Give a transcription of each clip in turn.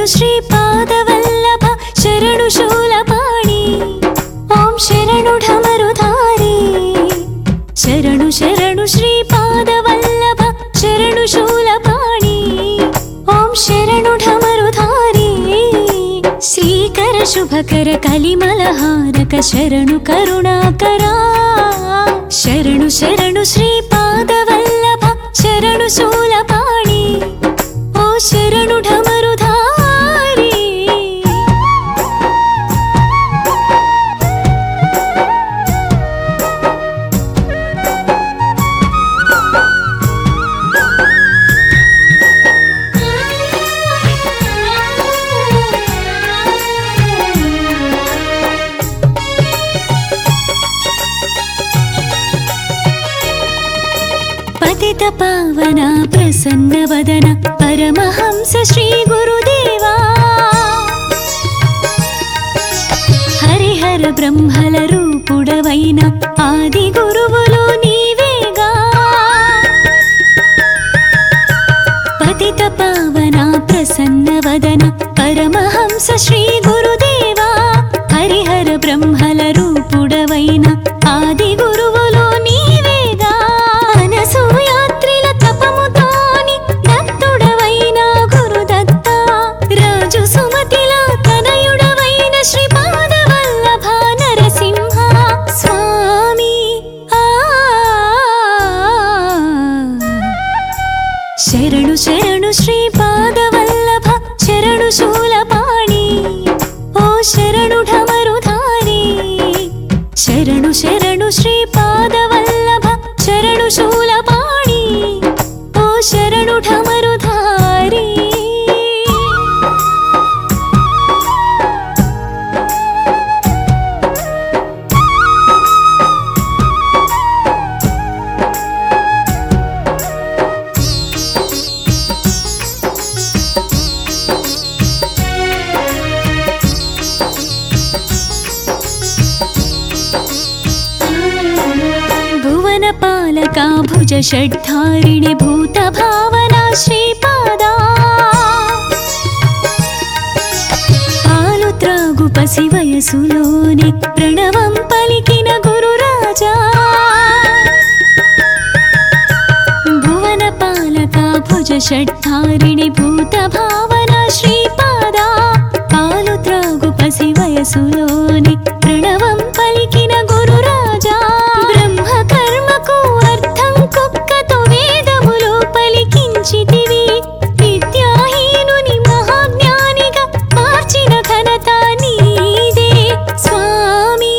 श्रीपादवल्लभ शरणु शूलपाणि ओं शरणु ढमरुधारी शरणु शरणु श्रीपादवल्लभ शरणु शूलपाणि ओं शरणु ढमरुधारी श्रीकर शुभकर कलिमलहारक शरणु करुणाकरा शरणु शरणु श्रीपादवल्लभ शरणु शूलपाणि ओ शरणु ढमरुधारी पतित पावना प्रसन्न वदना परमहंस श्री गुरुदेवा हरिहर ब्रह्मल रूपुडवैन आदि गुरुवुलु नीवेगा पतित पावना प्रसन्न वदना परमहंस श्री गुरुदेवा हरिहर ब्रह्मल रूपुडवैन आदि गुरुवुलु नीवेगा అనసూయాత్రిల తపముతోని దత్తుడవైన గురుదత్త రాజు సుమతిల తనయుడవైన శ్రీపాదవల్లభ నరసింహ స్వామి శరణు శరణు శ్రీపాదవల్లభ శరణు శూలపాణి ఓ శరణు ఢమరుధారి శరణు శరణు శ్రీపాదవల్లభ शरणु शूलपाणि ओ शरणु ढमरुधारी पालका भुज षड्धारिणि भूत भावना श्रीपादा पालु त्रागु पसि वयसुलोने प्रणवं पलिकिन गुरुराजा भुवन पालका भुज षड्धारिणि भूत भावना श्रीपादा पालु त्रागु पसि वयसुलोने प्रणवं पलिकिन गुरुराजा పలికించితివి విద్యాహీనుని మహాజ్ఞానిగా మార్చిన ఘనత నీదే స్వామి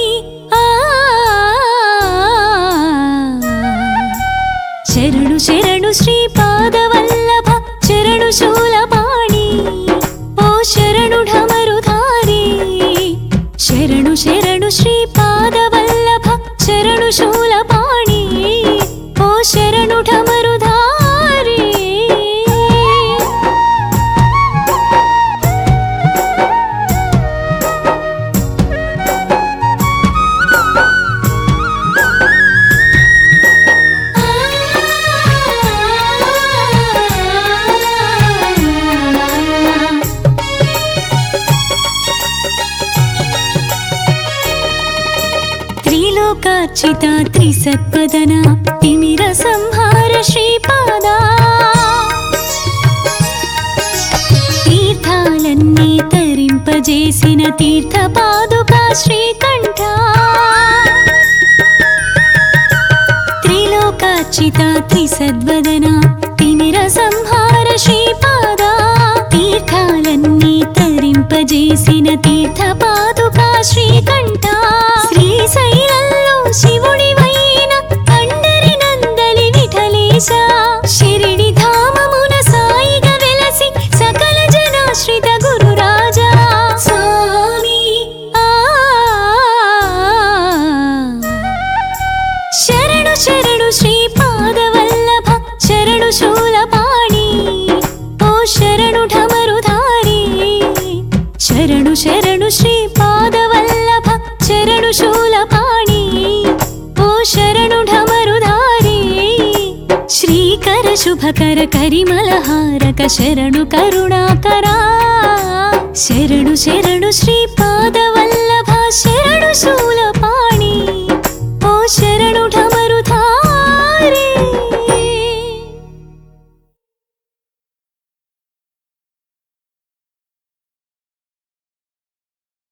శరణు శరణు శ్రీపాదవల్లభ శరణు శూలపాణి ఓ శరణు ఢమరుధారి శరణు శరణు శ్రీపాదవల్లభ శరణు శూలపాణి ఓ శరణు ఢమరుధారి త్రిలోకార్చిత త్రిసత్పదన తిమిర సంహార శ్రీపాదా తీర్థాలన్నీ తరింపజేసిన తీర్థ పాదుకా శ్రీకంఠ త్రిలోకార్చిత త్రిసద్వదన తిమిర సంహార శ్రీపాదా తీర్థాలన్నీ తరింపజేసిన తీర్థ పాదుకా శ్రీకంఠ శ్రీశైలంలో శివుడివైన కండరి నందలి విఠలేశ శిరిడి ధామమున సాయిగా వెలసి సకల జనాశ్రిత గురురాజా స్వామి శరణు శరణు శ్రీపాదవల్లభ శరణు శూలపాణి ఓ శరణు ఢమరుధారి శరణు శరణు శ్రీపాదవల్లభ शुभकर करिमलहारक शरणु करुणाकरा शरणु शरणु श्रीपादवल्लभ शरणु शूलपाणि